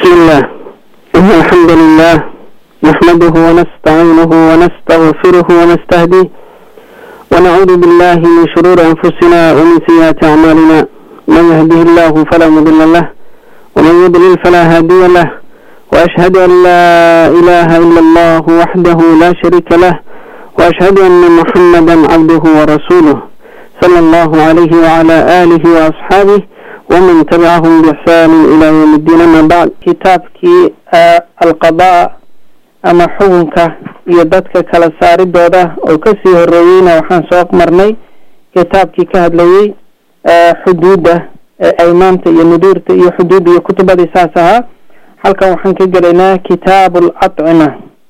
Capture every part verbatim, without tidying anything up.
بسم الله. إن الحمد لله نحمده ونستعينه ونستغفره ونستهديه ونعوذ بالله من شرور أنفسنا ومن سيئات أعمالنا. من يهده الله فلا مضل له ومن يضلل فلا هادي له، وأشهد أن لا إله إلا الله وحده لا شريك له، وأشهد أن محمدا عبده ورسوله صلى الله عليه وعلى آله وأصحابه ومن تبعهم بإحسان إلى يوم الدين. أما بعد، كتابك القضاء أما حكمك يددك كلا ساري دوده أو كسيه الروين وحان سوق مرني كتابك كهدلي حدوده أيمانته يندورته يحدود يكتب دساسها حلقة وحان كجلنا كتاب الأطعمة.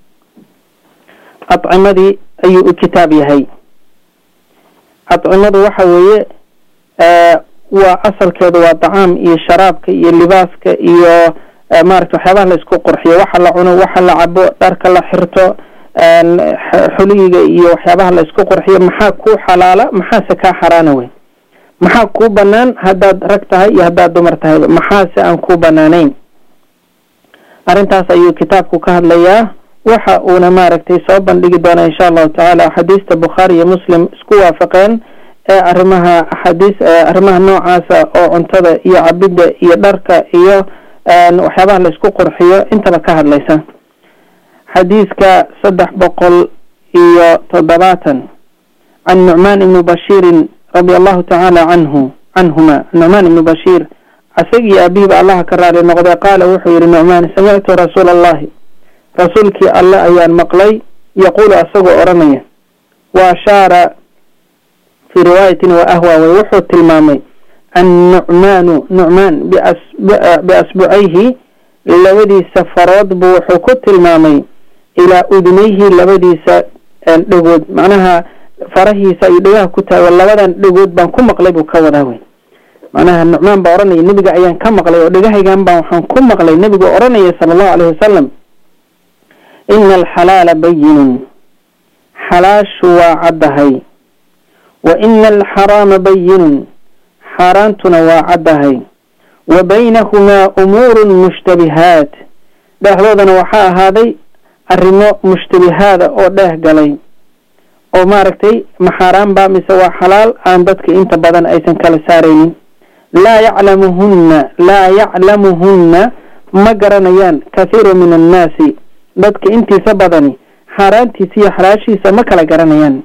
أطعمة دي أي كتابي هي أطعمة وحوية أه وأصل كذا وطعام إيه شرابك إيه لباسك إيه مارك وحياه لسكو قرحية وحلا عنا وحلا عبو دارك الله حرته حليقة إيه وحياه لسكو قرحية محاكو حلالة محاسكا حرانوي محاكو بنان هداد ركتها إيه هداد دمرتها محاسة أنكو بنانين أرنتاس أيو كتابكو كهد لياه وحا أونا ماركتي صوبا لقي دونا إن شاء الله تعالى حديث بخاري مسلم سكو وافقين arrimaha axaadiis arrimaha noocaasa oo cuntada iyo cabida iyo dharka iyo waxyaabaha la isku qurxiyo intaba ka hadlaysa. xadiiska saddex boqol iyo toddobaatan can Nu'man ibn Bashir radiyallahu ta'ala anhu anhuma. Nu'man ibn Bashir asagi abiba Allah ka raali noqday qaala wuxuu yiri Nu'man sami'tu rasuulallaah rasuulki Allah ayaan maqlay yaqulu asagoo oranaya wa ashara في رواية وأهوى ويوحو التلمامي النعمان نعمان بأسبوعيه لودي سفرات بوحوكو التلمامي إلى أذنيه لودي سألقود معناها فرهي سيدوها كتا واللودا لقود بان كم مقلب وكوداوي معناها النعمان بأوراني النبي عيان كم مقلب ودقاهي جنبا وحان كم مقلب النبي بأوراني صلى الله عليه وسلم إن الحلال بين حلاش وعدهي وإن الحرام بين حارانتنا وعدهي وبينهما أمور مشتبهات ده هذا وحاء هذه الرماء مشتبهات أو ده قلي أو ماركتي محاران بامي سوا حلال عندك انت بدن أيسن كالسارين لا يعلمهن لا يعلمهن مقرنيان كثير من الناس بدك انت سبدني حارانتي سي حراشي سمكلا قرنيان.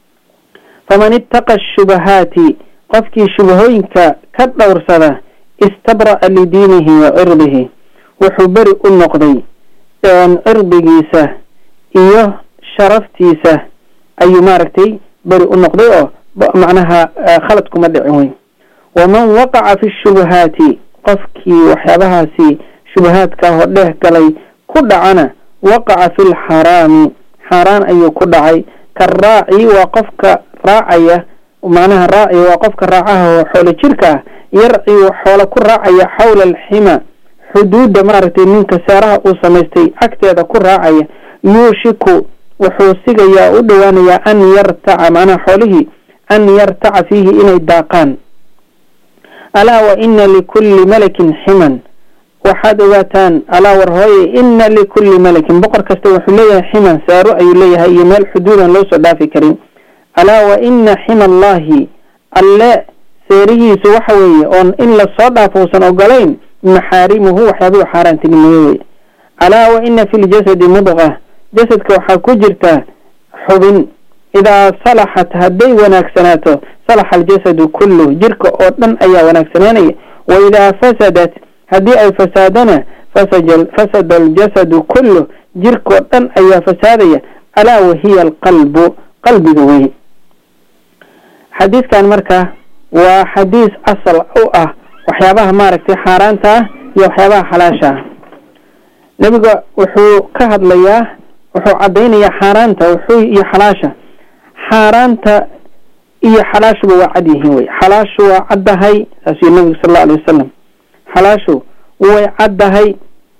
فمن اتقى الشبهات قفكي شبهوينك كدور صدا استبرأ لدينه وعرضه وحبر النقضي ان عرضيسه ايوه شرفتيسه اي ماركتي برئ النقضي معناها خلطكم الدعوين. ومن وقع في الشبهات قفكي وحيابها سي شبهات كهوده كلي كل عنا وقع في الحرام حرام ايو كل عي كالراعي وقفك راعية ومعناها راعي وقفك راعها وحول الشركة يرعي وحول كل راعية حول الحمى حدود مارتي منك سارها وسميستي أكتي هذا كل راعية يوشكو وحوسيك يا أدوان يا أن يرتع معنا حوله أن يرتع فيه إلى الداقان. ألا وإن لكل ملك حما وحدواتان ألا ورهي إن لكل ملك بقر كستوى حلية حما سارو أي ليها أي مال حدودا لو صدافي كريم. ألا وإن حمى الله ألا سيره سوحوي أن إلا صدف وسنوغلين محارمه وحيابه حاران تنميوي. ألا وإن في الجسد مضغة جسدك وحاكو جرتا حبن إذا صلحت هدي وناكسناته صلح الجسد كله جرك أوطن أيا وناكسناني وإذا فسدت هدي أي فسادنا فسجل فسد الجسد كله جرك أوطن أيا فسادية. ألا وهي القلب قلب ذوي. حديث كان مركه وحديث أصل أو أه وحيابها ماركتي حارانتا يوحيابها حلاشا. نبقى وحو كهد لياه وحو عدين يا حارانتا وحو يا حلاشا. حارانتا يا حلاش وعديه هو حلاش وعدهي أسي النبي صلى الله عليه وسلم حلاشو وعدهي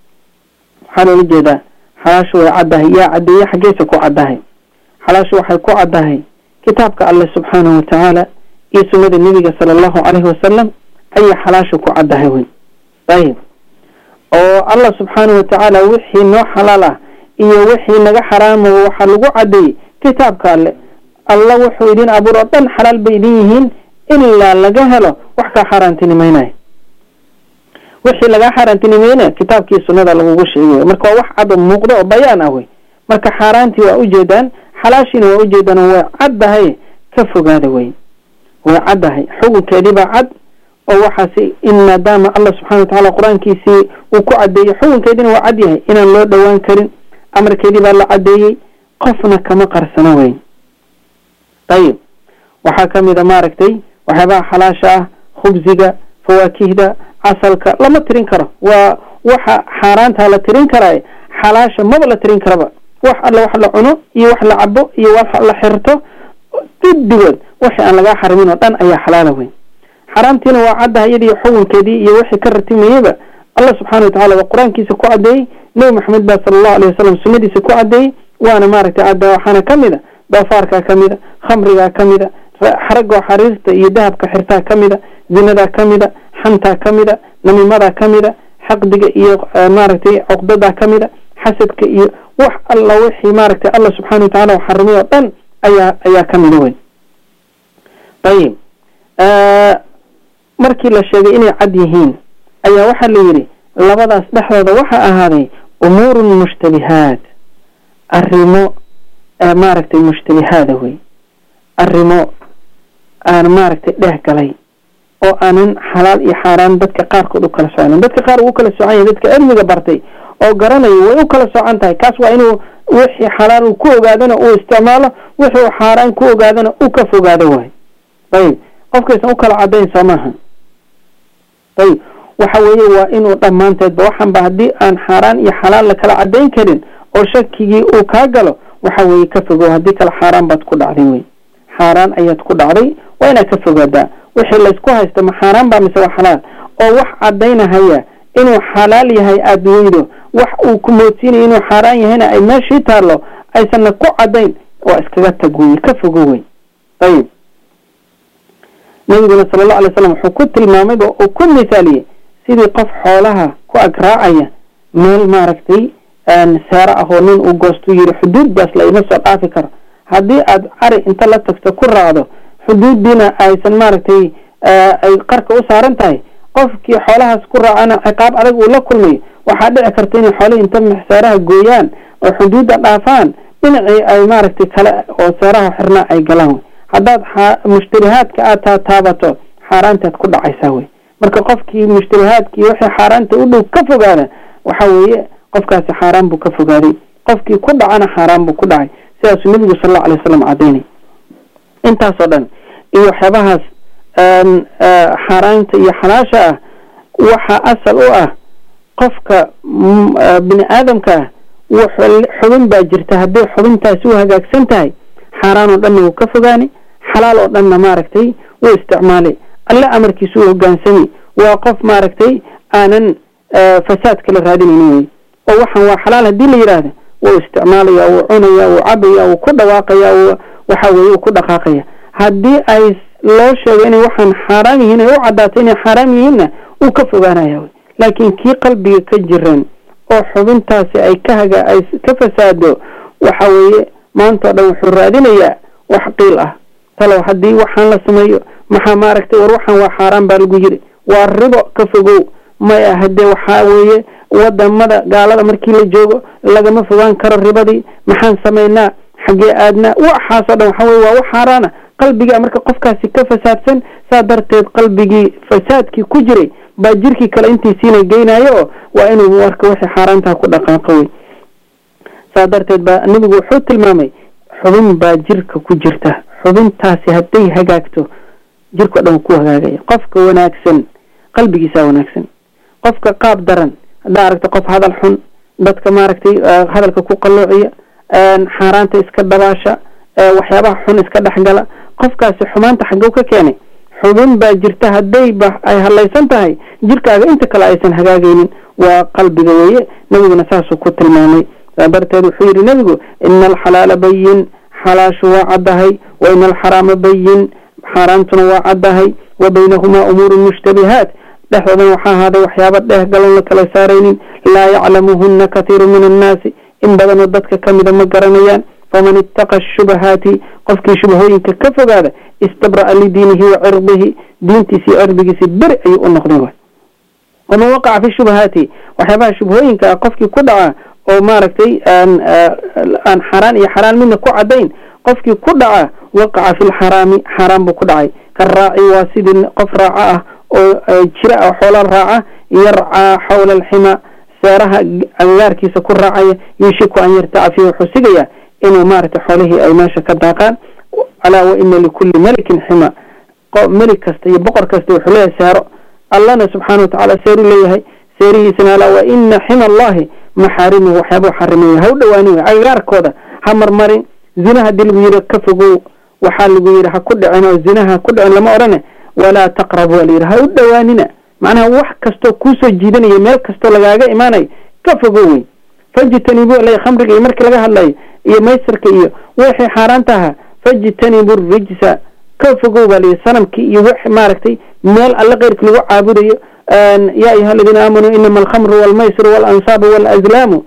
حلو الجدا حلاش وعدهي يا عدي حقيسك وعدهي حلاش وحيكو عدهي كتابك الله سبحانه وتعالى يسمى النبي صلى الله عليه وسلم أي حلاشك عدهوي. طيب oo Allah subhanahu wa ta'ala wixii noo xalaala iyo wixii naga xaraamo waxa lagu cadeeyay kitaabka alle Allah wuxuu idin abuuro dhan xalaal bay yihiin illa laga helo wax ka xaraantinimeynay wixii laga xaraantinimeynay kitaabkii sunnada lagu sheegay marka wax cad muuqdo oo bayaan ah way marka xaraantii waa u jeedaan xalaashina waa u jeedaan waa cadahay ka fogaada way waa cadahay xukunkeedii baa cad oo waxaasi in maadaama Allah subhanahu wa ta'ala quraankiisii uu ku cadeeyay xukunkeedina waa cad yahay inaan loo dhawaan karin amarkeedii baa la cadeeyay qofna kama qarsana way طيب waxa kamida maaragtay waxaba xalaasha khubziga fawaakihda asalka lama tirin karo waa waxa xaraanta la tirin karay xalaasha ma la tirin karaba wax alla wax la cuno iyo wax la cabo iyo wax la xirto dibdibad waxa aan laga xarimin oo dhan ayaa xalaal weyn xaraamtina waa cadahayadii xukunkeedii iyo wixii ka ratimayba Allah subhanahu wa ta'ala quraankiisa ku cadeeyay nabi Muhammad sallallahu alayhi wasallam sunnadiisa ku cadeeyay waana maaragtay cadda waxana kamida doofaarka kamida khamriga kamida xarago xariirta iyo dahabka xirtaa kamida zinada kamida xanta kamida namimada kamida xaqdiga iyo maaragtay uqdada kamida xasadka iyo wax alla wixii maaragtay Allah subhanahu wa ta'ala xarimiyo dhan ayaa ayaa kamida weyn طيب markii la sheegay inay cad yihiin ayaa waxa la yiri labadaas dhaxdooda waxa ahaaday umurun mushtabihat arrimo maaragtay mushtabihaada way arrimo aan maaragtay dhex galay oo aanan xalaal iyo xaraan dadka qaar kood u kala soocaan dadka qaar u kala soocaan dadka cilmiga bartay oo garanayo way u kala soocan tahay kaas waa inuu wixii xalaal ku ogaadana uu isticmaalo wixii xaraan ku ogaadana uu ka fogaado way طيب qofkiisa u kala cadeyn samaha طيب waxa weeye waa inuu dhamaanteed waxan ba hadii aan xaraan iyo xalaal la kala cadeyn karin oo shakigii uu ka galo waxa weeye ka fogo hadii kala xaraan bad ku dhacday way xaraan ayaad ku dhacday waa inaad ka fogaadaa wixii la isku haysto ma xaraan ba mise waa xalaal oo wax cadeynahaya inuu xalaal yahay aad weydo wax uu ku moodsiinay inuu xaraan yahayna ay meeshii taalo aysan ku cadeyn waa iskaga tagway ka fogo way طيب nabiga sallallahu alayhi wasallam wuxuu ku tilmaamay oo ku miisaaliyay sidii qof xoolaha ku agraacaya meel maaragtay aan saara ahoo nin uu goosto yiri xuduud baas la ima soo dhaafi karo hadii aad ari inta la tagto ku raacdo xuduudina aysan maaragtay ay qarka u saaran tahay qofkii xoolahaas ku raacana ciqaab adag uu la kulmay waxa dhici karta in xoolaha inta mixsaaraha gooyaan oo xuduudda dhaafaan dhinacii ay maaragtay kale oo saaraha xirna ay galaan haddaad mushtarihaadka aad taabato xaaraantaad ku dhacaysaa way marka qofkii mushtarihaadkii wixii xaaraanta u dhow ka fogaada waxa weeye qofkaasi xaaraan buu ka fogaaday qofkii ku dhacana xaaraan buu ku dhacay sidaas nabigu sallallahu alayhi wasallam cadeynay intaas oo dhan iyo xabahaas xaaraanta iyo xalaasha ah waxa asal u ah qofka bini aadamka wuxuu xubin baa jirta hadii xubintaasi u hagaagsan tahay xaraan oo dhan uu ka fogaani xalaal oo dhan maaragtay uu isticmaalay alla amarkiisu uu hogaansami waa qof maaragtay aanan fasaad kala raadinaynin oo waxan waa xalaal hadii la yiraahdo uu isticmaalaya uu cunaya uu cabaya uu ku dhawaaqaya waxa weeye uu ku dhaqaaqaya hadii ay loo sheegay in waxan xaraam yihiin oo cadaatay in xaraam yihiin uu ka fogaanaya laakiin kii qalbiga ka jiran oo xubintaasi ay ka haga ay ka fasaado waxa weeye maanta dhan wuxuu raadinayaa wax qiil ah talo hadii waxaan la sameeyo maxaa maaragtay war waxan waa xaraan baa lagu yiri waa ribo ka fogow ma ahade waxa weeye wadamada gaalada markii la joogo lagama fogaan karo ribadii maxaan sameeynaa xagee aadna waxa soo dhan waxa weeye waa wax xaraana qalbiga marka qofkaasi ka fasaadsan saa darteed qalbigii fasaadkii ku jiray ba jirkii kale intiisiina geynayo waa inuu marka wixii xaraanta ku dhaqaaqay sadarteed ba nabigu wuxuu tilmaamay xubin baa jirka ku jirta xubintaasi haday hagaagto jirka dhan ku hagaagaya qofka wanaagsan qalbigiisa wanaagsan qofka qaab daran hadaa aragto qof hadal xun dadka maaragtay hadalka ku qalloociya xaraanta iska dabaasha waxyaabaha xun iska dhaxgala qofkaasi xumaanta xagow ka keenay xubin baa jirta haday ba ay halaysan tahay jirkaaga inta kale aysan hagaagaynin waa qalbiga weeye nabiguna saasuu ku tilmaamay darteed wuxuu yiri nabigu innal halala bayyin halashu wa cadahay wa innal harama bayyin harantuna wa cadahay wa baynahuma umurun mushtabihat dhexdoodan waxaa ahaaday waxyaaba dheeh galan la kala saaraynin laa yaclamuhuna kathiiru min annaasi in badanoo dadka kamida ma garanayaan faman ittaqa shubahaati qofkii shubahooyinka ka fogaada istabra'a lidiinihi wa cirdihi diintiisi iyo cirdigiisi beri ayuu u noqday way waman waqaca fi shubahaati waxyaabaha shubahooyinka qofkii ku dhaca oo maaragtay aan aan xaraan iyo xaraan midna ku cadayn qofkii ku dhaca waqaca fi lxaraami xaraam buu ku dhacay karaaci waa sidii qof raaca ah oo jira ah xoola raaca yarcaa xawla alxima seeraha agagaarkiisa ku raacaya yushiku an yartaca fiihi wuxuu sigayaa inuu maaragtay xoolihii ay meesha ka daaqaan alaa wa ina likulli melikin xima melik kasta iyo boqor kasta wuxuu leeyahay seero allana subxaana watacaala seeru leeyahay seerihiisana alaa wa ina xima allahi maxaarimuhu waxyaabuu xarimaya ha u dhawaani way agagaarkooda ha marmarin zina haddii lagu yidhi ka fogow waxaa lagu yidhi ha ku dhicin oo zinaha ha ku dhicin lama odhane walaa taqrabu waa layidhi ha u dhawaanina macnaha wax kastoo kuusoo jiidanaya meel kastoo lagaaga imaanayo ka fogow wey fajtanibu lay khamriga iyo markii laga hadlayo iyo maysirka iyo wixii xaaraanta ahaa fajtanibu rijsa ka fogow baa layidhi sanamkii iyo wix maaragtay meel alle keyrka lagu caabudayo yaa ayuha aladiina aamanuu inama alkhamru walmaysiru waalansaabu walazlaamu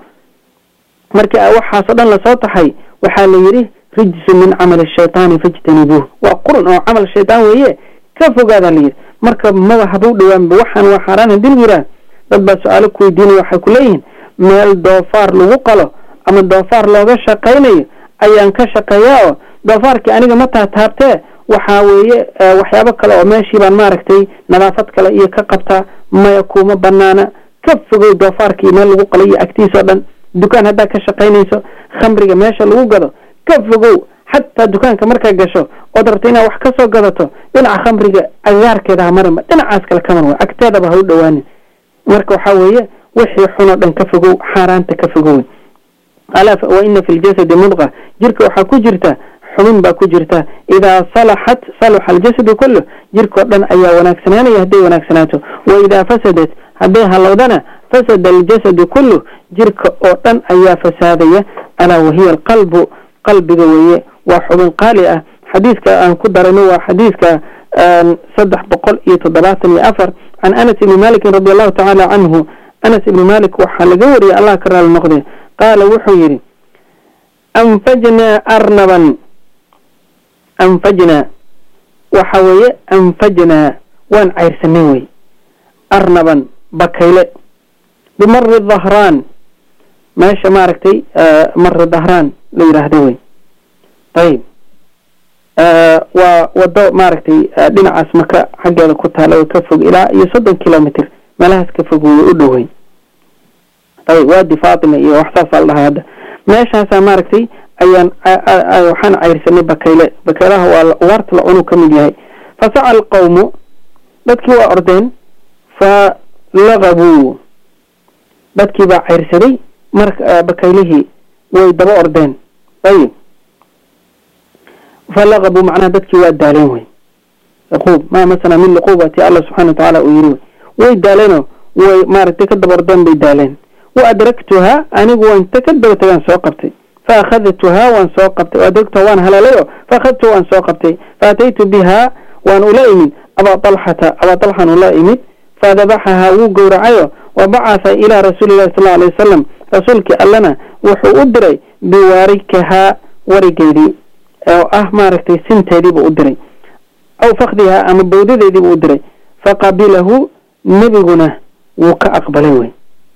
markii waxaasoo dhan lasoo taxay waxaa la yidhi rijsu min camali shaytaani fajtanibuuh waa qurun oo camal shaytaan weeye ka fogaadaa layidhi marka maba haba u dhawaanba waxaan waa xaaraan hadii lagu yidhaha dad baa su-aalo ku weydiinaya waxay ku leeyihiin meel doofaar lagu qalo ama doofaar looga shaqaynayo ayaan ka shaqeeyaa oo doofaarkii aniga ma taataabtee waxaa weeye waxyaabo kale oo meeshii baan maaragtay nadaafad kale iyo ka qabtaa maya kuma banaana ka fogow doofaarkii meel lagu qalay iyo agtiisao dhan dukaan haddaa ka shaqaynayso khamriga meesha lagu gado ka fogow xataa dukaanka markaa gasho ood rabto inaad wax ka soo gadato dhinaca khamriga agaarkeeda ha marinba dhinacaas kale ka marwa agteedaba ha u dhawaanin marka waxaa weeye wixii xunoo dhan ka fogow xaaraanta ka fogow alaa wa ina fi ljasadi mudqa jirka waxaa ku jirta xubin baa ku jirta idaa salaxat salaxa aljasadu kullu jirkao dhan ayaa wanaagsanaanaya hadday wanaagsanaato wa idaa fasadat hadday halowdana fasada aljasadu kullu jirka oo dhan ayaa fasaadaya alaa wahiya alqalbu qalbiga weeye waa xubin qaali ah xadiiska aan ku darayno waa xadiiska saddex boqol iyo toddobaatan iyo afar can anas ibni malikin radi allahu tacaala canhu anas ibni malik waxaa laga wariyay allah ka raali noqde qaala wuxuu yidhi anfajnaa arnaban anfajnaa waxa weeye anfajnaa waan cayrsanay wey arnaban bakayle bimari dahraan meesha maaragtay mari dahraan la yidhaahdo wey ayib waa wado maaragtay dhinacaas maka xaggeeda ku taala oo ka fog ilaa iyo soddon kilomitr meelahaas ka fog wey u dhoweyn ayib waadi fatima iyo wax saasaa la dhahay hadda meeshaasaa maaragtay ayaan waxaan cayrsanay bakayle bakaylaha waa ugaarta la cunuu ka mid yahay fasaca alqawmu dadkii waa ordeen fa lagabuu dadkii baa cayrsaday marka bakaylihii way daba ordeen ayib falaqabuu macnaha dadkii waa daaleen wey luquub maa masana min luquubati allah subxana watacaala uu yiri wey way daaleenoo way maaragtay ka daba ordeen bay daaleen wa adraktuhaa anigu waan ta ka daba tagaan soo qabtay fa akhadtuhaa waan soo qabtay adraktuhaa waan haleelayo fa akhadtuhaa waan soo qabtay fa ataytu bihaa waan ula imid abaa talxata abaa talxan ula imid fadabaxahaa wuu gowracayo wabacatha ilaa rasuuli llahi sal alay wasalam rasuulkii allana wuxuu u diray biwaarikahaa warigeydii oo ah maaragtay sinteediibuu u diray aw fakdihaa ama bawdadeediibuu u diray faqabilahu nebiguna wuu ka aqbalay wey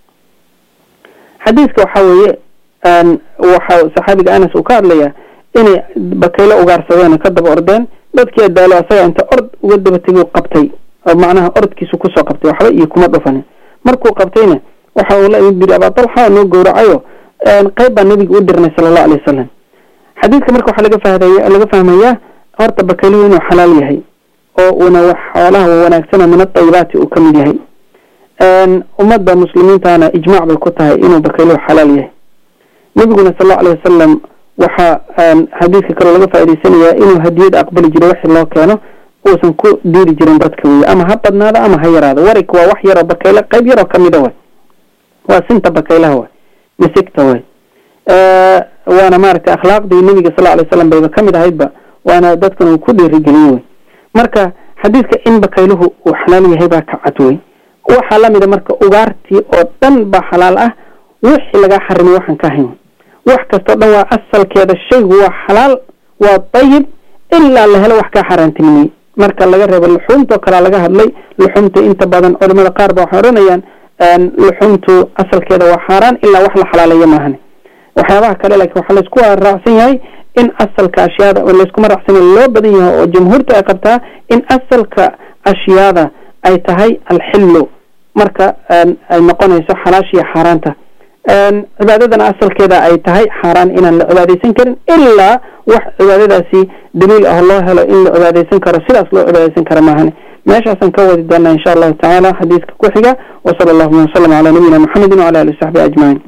xadiiska waxaa weeye waxa saxaabiga anas uu ka hadlayaa inay bakaylo ugaarsadeen ka daba ordeen dadkii daalo asaga inta ord uga daba tegay qabtay oo macnaha ordkiisu kusoo qabtay waxba iyo kuma dhufanin markuu qabtayna waxa uu la imid biri abaa talxa noo gowracayo qayb baa nebiga u dirnay sala allahu alay wasalam xadiidka marka waxaa laga fahmaya laga fahmayaa horta bakayluhu inuu xalaal yahay oo uuna wax xoolaha wanaagsana min atayibaati uu ka mid yahay ummadda muslimiintana ijmaac bay ku tahay inuu bakayluhu xalaal yahay nebiguna sal allahu alay wasalam waxaa xadiidka kaloo laga faa'idaysanayaa inuu hadiyad aqbali jiray wixii loo keeno uusan ku diiri jirin dadka wey ama ha badnaado ama ha yaraado warig waa wax yaroo bakayle qayb yaroo kamida way waa sinta bakaylaha way misigta way waana maaragtay akhlaaqdii nebiga sal alay slam bayba kamid ahaydba waana dadkan uu ku dhiirigelin wey marka xadiidka in bakayluhu uu xalaal yahay baa ka cad wey waxa la mid marka ugaartii oo dhan ba xalaal ah wixii laga xarimay waxan ka hayn wax kasto dhan waa asalkeeda shaygu waa xalaal waa tayyib illa la helo wax ka xaraantinimay marka laga reebo luxumta kala laga hadlay luxumta inta badan culimada qaar ba waxay oranayaan luxumtu asalkeeda waa xaraan illa wax la xalaaleeyo maahan waxyaabaha kale laakiin waxa la isku raacsan yahay in asalka ashyaada oo la isku raacsan loo badan yahay oo jumhuurta ay qabtaa in asalka ashyaada ay tahay al-hillu marka ay noqonayso xalaash iyo xaraanta een cibaadadana asalkeeda ay tahay xaraan inaan la cibaadeysan karin illa wax cibaadadaasi daliil ah loo helo in la cibaadeysan karo sidaas loo cibaadeysan karo maahan meeshaasan ka wadi doonaa insha Allah ta'ala xadiiska ku xiga wa sallallahu alayhi wa sallam ala nabiyina Muhammad wa ala alihi wa sahbihi ajma'in